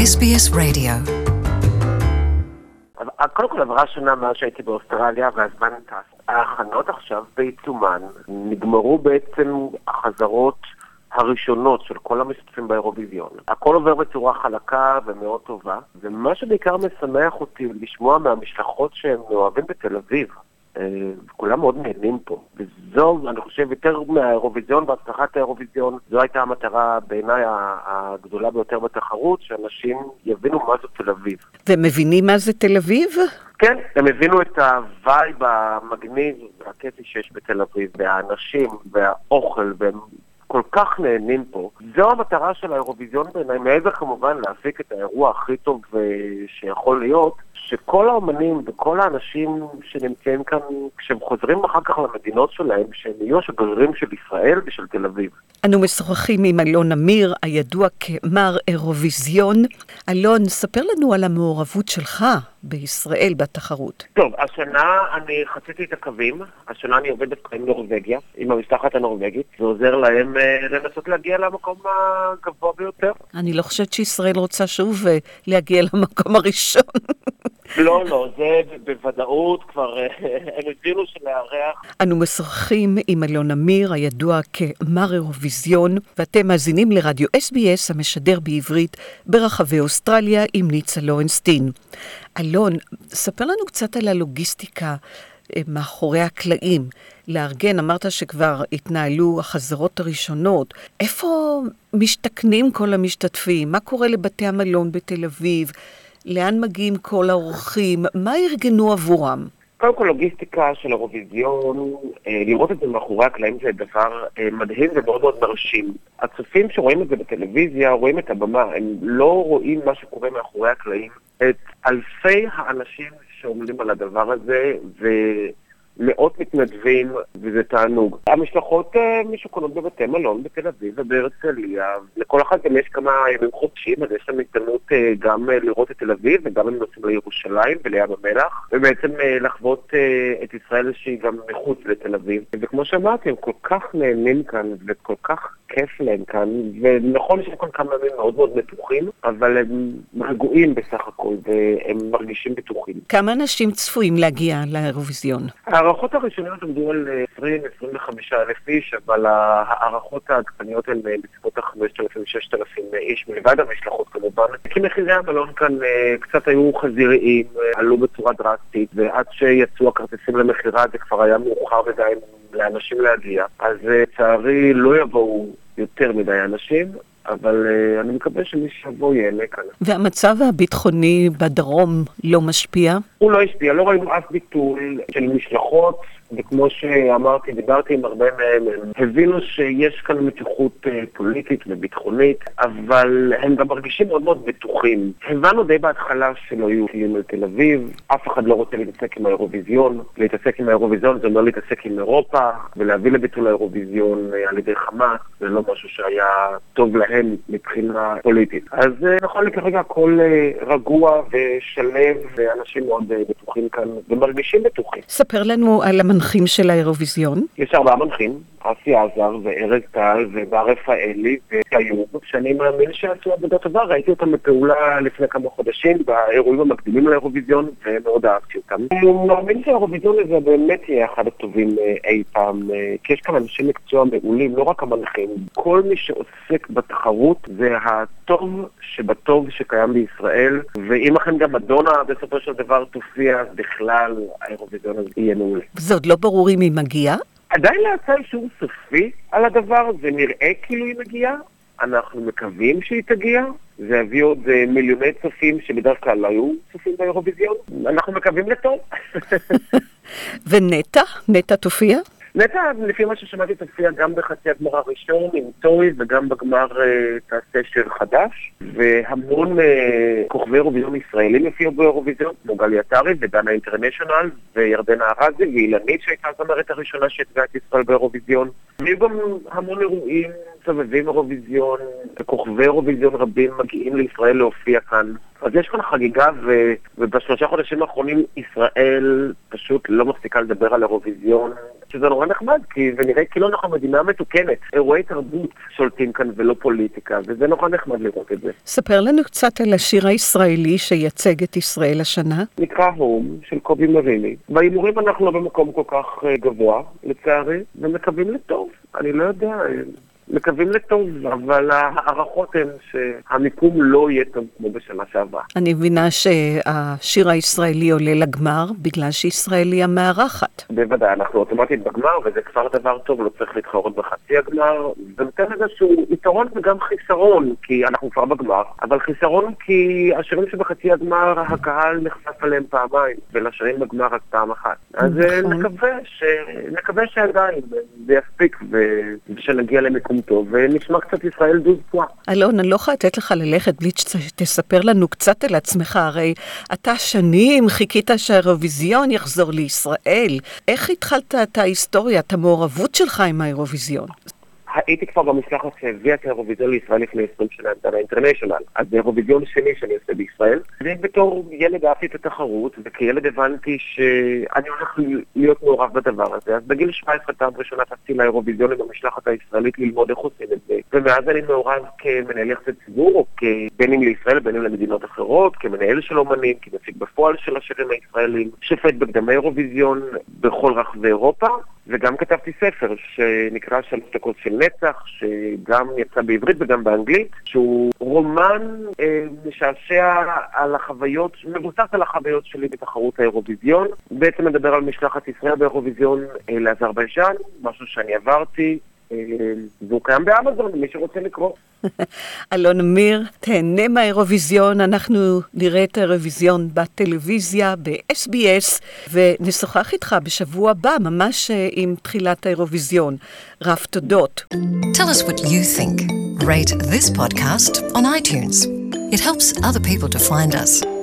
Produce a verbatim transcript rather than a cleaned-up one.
אס בי אס Radio. קודם כל עברה שנה מאז שהייתי באוסטרליה והזמן טס. ההכנות עכשיו בעיצומן נגמרו בעצם החזרות הראשונות של כל המשתתפים באירוויזיון. הכל עובר בצורה חלקה ומאוד טובה, ומה שבעיקר משמח אותי לשמוע מהמשלחות שהם אוהבים בתל אביב. כולם מאוד נהנים פה, וזו, אני חושב, יותר מהאירוויזיון והצלחת האירוויזיון, זו הייתה המטרה בעיניי הגדולה ביותר בתחרות, שאנשים יבינו מה זו תל אביב. והם מבינים מה זה תל אביב? כן, הם הבינו את הווייב המגניב והכיפי שיש בתל אביב, והאנשים והאוכל, והם כל כך נהנים פה. זו המטרה של האירוויזיון בעיניי, מעבר כמובן להפיק את האירוע הכי טוב שיכול להיות, שכל האומנים וכל האנשים שנמצאים כאן, כשהם חוזרים אחר כך למדינות שלהם, שהם יהיו השגרירים של ישראל ושל תל אביב. אנו משוחחים עם אלון אמיר, הידוע כמר אירוויזיון. אלון, ספר לנו על המעורבות שלך בישראל בתחרות. טוב, השנה אני חציתי את הקווים, השנה אני עובד דווקא עם נורווגיה, עם המשלחת הנורווגית, ועוזר להם לנסות להגיע למקום הגבוה ביותר. אני לא חושבת שישראל רוצה שוב להגיע למקום הראשון. לא, לא, זה בוודאות כבר, הם הבינו שלארח. אנו משוחחים עם אלון אמיר, הידוע כמר אירוויזיון, ואתם מאזינים לרדיו אס בי אס המשדר בעברית ברחבי אוסטרליה עם ניצה לורנסטין. אלון, ספר לנו קצת על הלוגיסטיקה מאחורי הקלעים. לארגן, אמרת שכבר התנהלו החזרות הראשונות. איפה משתכנים כל המשתתפים? מה קורה לבתי המלון בתל אביב? לאן מגיעים כל האורחים? מה ארגנו עבורם? קודם כל, לוגיסטיקה של אירוויזיון, לראות את זה מאחורי הקלעים זה דבר מדהים ומאוד מאוד מרשים. הצופים שרואים את זה בטלוויזיה, רואים את הבמה, הם לא רואים מה שקורה מאחורי הקלעים. את אלפי האנשים שעומדים על הדבר הזה, ו... מאות מתנדבים, וזה תענוג. המשלחות משוכנות בבתי מלון בתל אביב ובהרצליה. לכל אחד גם יש כמה ימים חופשיים, אז יש להם הזדמנות גם לראות את תל אביב, וגם הם נוסעים לירושלים ולים המלח, ובעצם לחוות את ישראל שהיא גם מחוץ לתל אביב. וכמו שאמרתי, הם כל כך נהנים כאן, וכל כך כיף להם כאן, ונכון שיש כאן כמה ימים מאוד מאוד מתוחים, אבל הם רגועים בסך הכל, והם מרגישים בטוחים. כמה אנשים צפויים להגיע לאירוויזיון? הערכות הראשוניות עמדו על עשרים עד עשרים וחמישה אלף איש, אבל הערכות העדכניות הן בסביבות ה-חמשת אלפים עד ששת אלפים איש, מלבד המשלחות כמובן. כי מחירי המלון כאן קצת היו חזיריים, עלו בצורה דרסטית, ועד שיצאו הכרטיסים למחירה זה כבר היה מאוחר מדי לאנשים להגיע. אז צערי לא יבואו יותר מדי אנשים, אבל uh, אני מקווה שמי שיבוא ייהנה כאן. והמצב הביטחוני בדרום לא משפיע? הוא לא השפיע, לא ראינו אף ביטול של משלחות, וכמו שאמרתי, דיברתי עם הרבה מהם, הם הבינו שיש כאן מתיחות uh, פוליטית וביטחונית, אבל הם גם מרגישים מאוד מאוד בטוחים. הבנו די בהתחלה שלא יהיו טילים על תל אביב, אף אחד לא רוצה להתעסק עם האירוויזיון, להתעסק עם האירוויזיון זה אומר להתעסק עם אירופה, ולהביא לביטול האירוויזיון uh, על ידי חמאס, זה לא משהו שהיה טוב להם מבחינה פוליטית. אז uh, נכון לכרגע הכל uh, רגוע ושלב, ואנשים מאוד uh, בטוחים כאן, ומרגישים בטוחים. ספר לנו על המנחים של האירוויזיון. יש ארבעה מנחים, אסי עזר וארז טל ובר רפאלי והיוב, שאני מאמין שעשו עבודה טובה, ראיתי אותם בפעולה לפני כמה חודשים באירועים המקדימים לאירוויזיון ומאוד אהבתי אותם. אני מאמין שהאירוויזיון הזה באמת יהיה אחד הטובים אי פעם, כי יש כאן אנשים מקצוע מעולים, לא רק המנחים. כל מי שעוסק בתחרות זה הטוב שבטוב שקיים בישראל, ואם אכן גם מדונה בסופו של דבר תופיע, אז בכלל האירוויזיון הזה יהיה מעולה. זה עוד לא ברור אם היא מגיעה? עדיין להצעה אישור סופי על הדבר, זה נראה כאילו היא מגיעה, אנחנו מקווים שהיא תגיע, זה יביא עוד מיליוני צופים שבדרך כלל לא היו צופים באירוויזיון, אנחנו מקווים לטוב. ונטע? נטע תופיע? נטע, לפי מה ששמעתי, תופיע גם בחצי הגמר הראשון עם טוי, וגם בגמר תעשה שיר חדש, והמון כוכבי אירוויזיון ישראלים יופיעו באירוויזיון, כמו גלי עטרי ודנה אינטרנשיונל, וירדנה ארזי, ואילנית שהייתה הזמרת הראשונה שהתגעה את ישראל באירוויזיון. ויהיו גם המון אירועים סובבים אירוויזיון, כוכבי אירוויזיון רבים מגיעים לישראל להופיע כאן. אז יש כאן חגיגה, ו... ובשלושה חודשים האחרונים ישראל פשוט לא מפסיקה לדבר על אירוויזיון, שזה נורא נחמד, כי זה נראה כאילו אנחנו מדינה מתוקנת. אירועי תרבות שולטים כאן ולא פוליטיקה, וזה נורא נחמד לראות את זה. ספר לנו קצת על השיר הישראלי שייצג את ישראל השנה. נקרא הום, של קובי מריני. בהימורים אנחנו לא במקום כל כך גבוה, לצערי, ומקווים לטוב. אני לא יודע... מקווים לטוב, אבל הערכות הן שהמיקום לא יהיה טוב כמו בשנה שעברה. אני מבינה שהשיר הישראלי עולה לגמר בגלל שישראל היא המארחת. בוודאי, אנחנו אוטומטית בגמר, וזה כבר דבר טוב, לא צריך להתחרות בחצי הגמר. זה נותן איזשהו יתרון וגם חיסרון, כי אנחנו כבר בגמר, אבל חיסרון כי השירים שבחצי הגמר, הקהל נחשף עליהם פעמיים, ולשירים בגמר רק פעם אחת. אז נקווה, ש... נקווה שעדיין זה יספיק ושנגיע למקום טוב, ונשמע קצת ישראל דוז פועה. אלון, אני לא יכולה לתת לך ללכת בלי שתספר לנו קצת על עצמך, הרי אתה שנים חיכית שהאירוויזיון יחזור לישראל. איך התחלת את ההיסטוריה, את המעורבות שלך עם האירוויזיון? הייתי כבר במשלחת שהביאה את האירוויזיון לישראל לפני עשרים שנה, את האינטרנשיונל. אז זה אירוויזיון שני שאני עושה בישראל. ובתור ילד אהבתי את התחרות, וכילד הבנתי שאני הולך להיות מעורב בדבר הזה. אז בגיל שבע עשרה פעם ראשונה טסתי לאירוויזיון עם המשלחת הישראלית ללמוד איך עושים את זה. ומאז אני מעורב כמנהל יחסי ציבור, או בין אם לישראל, בין אם למדינות אחרות, כמנהל של אומנים, כמפיק בפועל של השירים הישראלים, שופט בקדמי אירוויזיון בכל רחבי אירופה. וגם כתבתי ספר שנקרא שלוש דקות של נצח, שגם יצא בעברית וגם באנגלית, שהוא רומן אה, משעשע על החוויות, מבוסס על החוויות שלי בתחרות האירוויזיון. בעצם מדבר על משלחת ישראל באירוויזיון אה, לאזרבייג'אן, משהו שאני עברתי, אה, והוא קיים באמזון, מי שרוצה לקרוא. אלון אמיר, תהנה מהאירוויזיון, אנחנו נראה את האירוויזיון בטלוויזיה, ב-אס בי אס, ונשוחח איתך בשבוע הבא, ממש עם תחילת האירוויזיון. רב תודות. Tell us what you think. Rate this podcast on iTunes. It helps other people to find us.